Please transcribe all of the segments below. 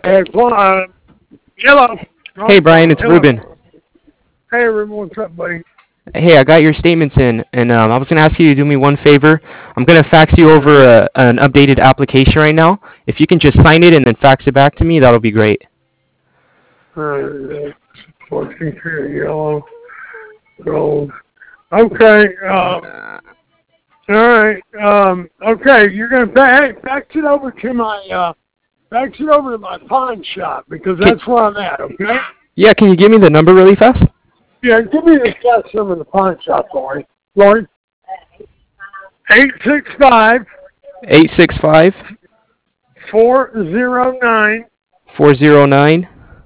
Hello. Hey Brian, it's Hello. Ruben. Hey, Ruben, what's up, buddy? Hey, I got your statements in, and I was gonna ask you to do me one favor. I'm gonna fax you over an updated application right now. If you can just sign it and then fax it back to me, that'll be great. 14 yellow, gold. Okay. All right. Okay, you're gonna fax it over to my pawn shop because that's where I'm at. Okay. Yeah, can you give me the number really fast? Yeah, give me the fax number of the pawn shop, Lori. 865 865 409 409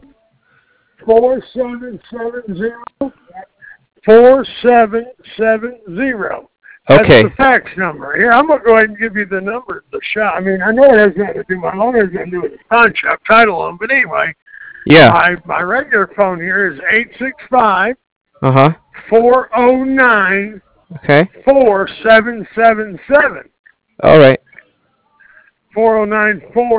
4770 4770. That's Okay. the fax number. Here, I'm going to go ahead and give you the number of the shop. I mean, I know it has nothing to do, my loan has nothing to do with the pawn shop title on, but anyway, Yeah. my regular phone here is 865 Uh-huh. 409 Okay. 4777. All right. 409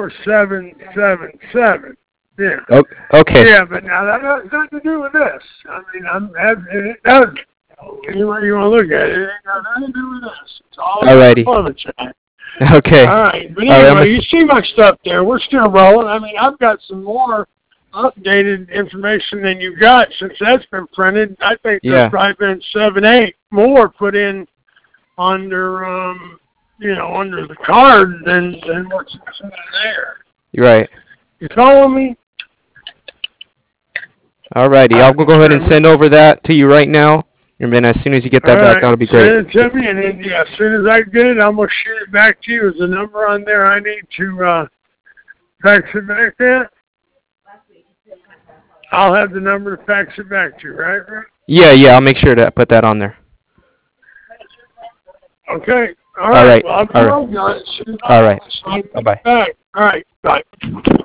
4777. Yeah. Okay. Yeah, but now that has nothing to do with this. I mean, it does. Any way you want to look at it, it ain't got nothing to do with this. It's all Alrighty. about the chat. Okay. All right, but All right, anyway, you see my stuff there. We're still rolling. I mean, I've got some more updated information than you got since that's been printed. I think there's probably been 7, 8 more put in under, under the card than what's in there. You're right. You follow me? Alrighty, I'll go ahead and send over that to you right now. And then as soon as you get that back, that'll be great. Send it to me, and then, as soon as I get it, I'm going to shoot it back to you. Is the number on there I need to fax it back at? I'll have the number to fax it back to you, right? Yeah, I'll make sure to put that on there. Okay. All right. Well, All right. Bye-bye. All right. Bye.